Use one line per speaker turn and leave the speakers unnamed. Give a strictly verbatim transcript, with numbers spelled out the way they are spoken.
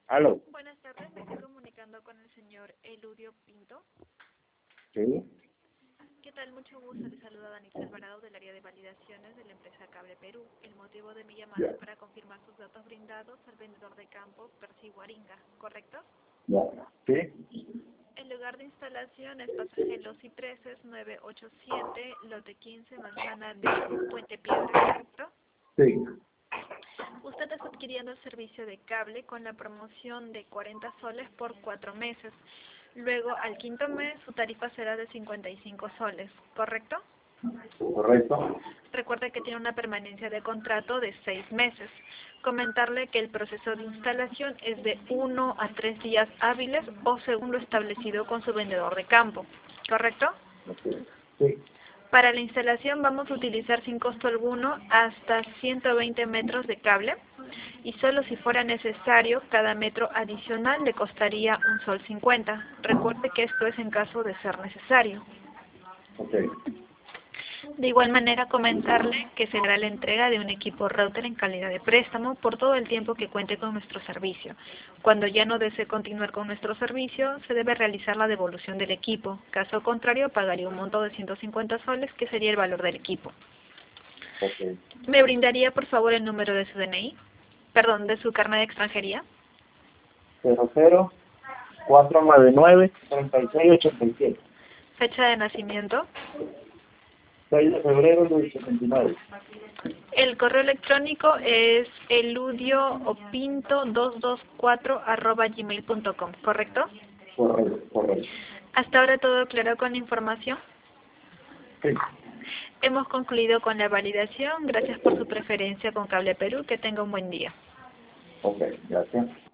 Aló.
Buenas tardes, me estoy comunicando con el señor Eludio Pinto.
Sí.
¿Qué tal? Mucho gusto. Le saluda Danix Alvarado del área de validaciones de la empresa Cable Perú. El motivo de mi llamada
Ya.
es para confirmar sus datos brindados al vendedor de campo Percy Guaringa, ¿correcto?
Ya. Sí.
El lugar de instalación es Pasaje Los Cipreses nueve ocho siete, lote quince, manzana de Puente Piedra, ¿correcto?
Sí.
Usted está adquiriendo el servicio de cable con la promoción de cuarenta soles por cuatro meses. Luego, al quinto mes, su tarifa será de cincuenta y cinco soles, ¿correcto?
Correcto.
Recuerde que tiene una permanencia de contrato de seis meses. Comentarle que el proceso de instalación es de uno a tres días hábiles o según lo establecido con su vendedor de campo, ¿correcto?
Sí.
Para la instalación vamos a utilizar sin costo alguno hasta ciento veinte metros de cable y solo si fuera necesario cada metro adicional le costaría un sol cincuenta. Recuerde que esto es en caso de ser necesario.
Ok.
De igual manera comentarle que se hará la entrega de un equipo router en calidad de préstamo por todo el tiempo que cuente con nuestro servicio. Cuando ya no desee continuar con nuestro servicio, se debe realizar la devolución del equipo. Caso contrario, pagaría un monto de ciento cincuenta soles, que sería el valor del equipo.
Ok.
¿Me brindaría, por favor, el número de su D N I? Perdón, de su carnet de extranjería.
Cero cero cuatro nueve nueve treinta y seis ochenta y siete.
Fecha de nacimiento.
seis de febrero del setenta y nueve.
El correo electrónico es eludioopinto dos dos cuatro arroba gmail punto com, ¿correcto?
Correcto. Correcto.
Hasta ahora todo claro con la información.
Sí.
Hemos concluido con la validación. Gracias por su preferencia con Cable Perú. Que tenga un buen día.
Ok. Gracias.